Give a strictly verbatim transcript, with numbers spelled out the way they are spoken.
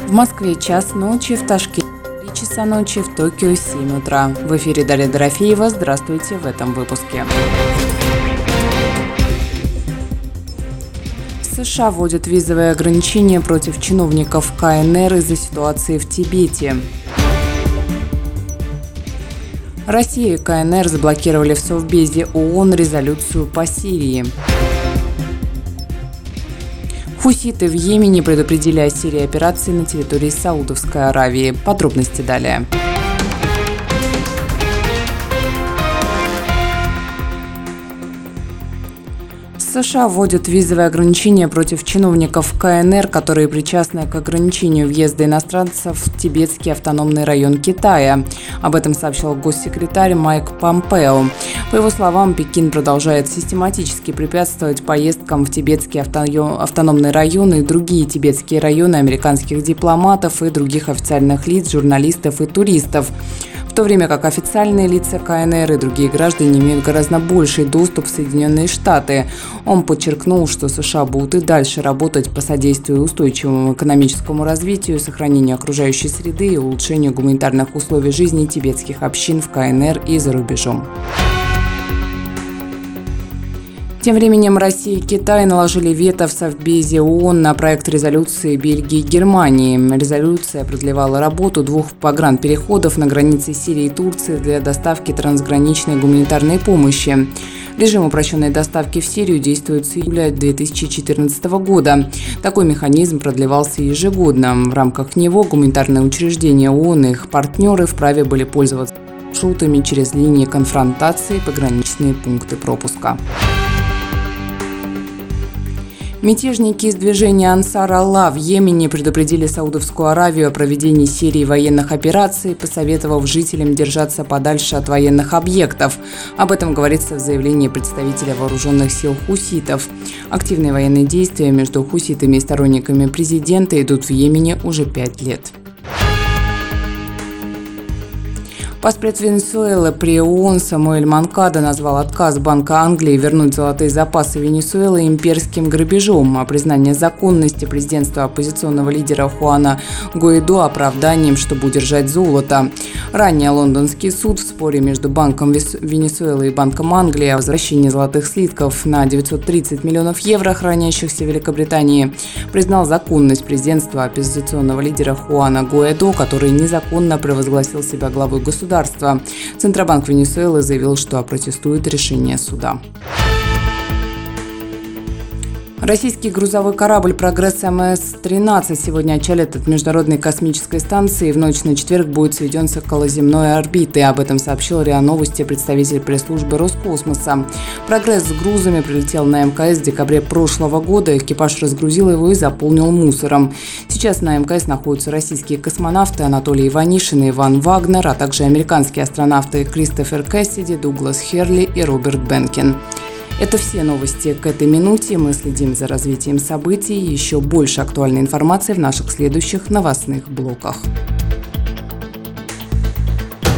В Москве час ночи, в Ташкенте три часа ночи, в Токио семь утра. В эфире Дарья Дорофеева. Здравствуйте в этом выпуске. США вводят визовые ограничения против чиновников ка эн эр из-за ситуации в Тибете. Россия и ка эн эр заблокировали в Совбезе ООН резолюцию по Сирии. Хуситы в Йемене предупредили о серии операций на территории Саудовской Аравии. Подробности далее. США вводят визовые ограничения против чиновников ка эн эр, которые причастны к ограничению въезда иностранцев в Тибетский автономный район Китая. Об этом сообщил госсекретарь Майк Помпео. По его словам, Пекин продолжает систематически препятствовать поездкам в Тибетский автономный район и другие тибетские районы американских дипломатов и других официальных лиц, журналистов и туристов. В то время как официальные лица ка эн эр и другие граждане имеют гораздо больший доступ в Соединенные Штаты. Он подчеркнул, что США будут и дальше работать по содействию устойчивому экономическому развитию, сохранению окружающей среды и улучшению гуманитарных условий жизни тибетских общин в ка эн эр и за рубежом. Тем временем Россия и Китай наложили вето в Совбезе ООН на проект резолюции Бельгии и Германии. Резолюция продлевала работу двух погранпереходов на границе Сирии и Турции для доставки трансграничной гуманитарной помощи. Режим упрощенной доставки в Сирию действует с июля две тысячи четырнадцатого года. Такой механизм продлевался ежегодно. В рамках него гуманитарные учреждения ООН и их партнеры вправе были пользоваться маршрутами через линии конфронтации и пограничные пункты пропуска. Мятежники из движения Ансар Аллах в Йемене предупредили Саудовскую Аравию о проведении серии военных операций, посоветовав жителям держаться подальше от военных объектов. Об этом говорится в заявлении представителя вооруженных сил хуситов. Активные военные действия между хуситами и сторонниками президента идут в Йемене уже пять лет. Постпред Венесуэлы при ООН Самуэль Манкадо назвал отказ Банка Англии вернуть золотые запасы Венесуэлы имперским грабежом, а признание законности президентства оппозиционного лидера Хуана Гуайдо оправданием, чтобы удержать золото. Ранее лондонский суд в споре между Банком Венесуэлы и Банком Англии о возвращении золотых слитков на девятьсот тридцать миллионов евро, хранящихся в Великобритании, признал законность президентства оппозиционного лидера Хуана Гуайдо, который незаконно провозгласил себя главой государства. Центробанк Венесуэлы заявил, что опротестует решение суда. Российский грузовой корабль «Прогресс эм эс тринадцать» сегодня отчалит от Международной космической станции и в ночь на четверг будет сведен с околоземной орбиты. Об этом сообщил РИА Новости представитель пресс-службы Роскосмоса. «Прогресс» с грузами прилетел на эм ка эс в декабре прошлого года. Экипаж разгрузил его и заполнил мусором. Сейчас на эм ка эс находятся российские космонавты Анатолий Иванишин и Иван Вагнер, а также американские астронавты Кристофер Кэссиди, Дуглас Херли и Роберт Бенкин. Это все новости к этой минуте. Мы следим за развитием событий. Еще больше актуальной информации в наших следующих новостных блоках.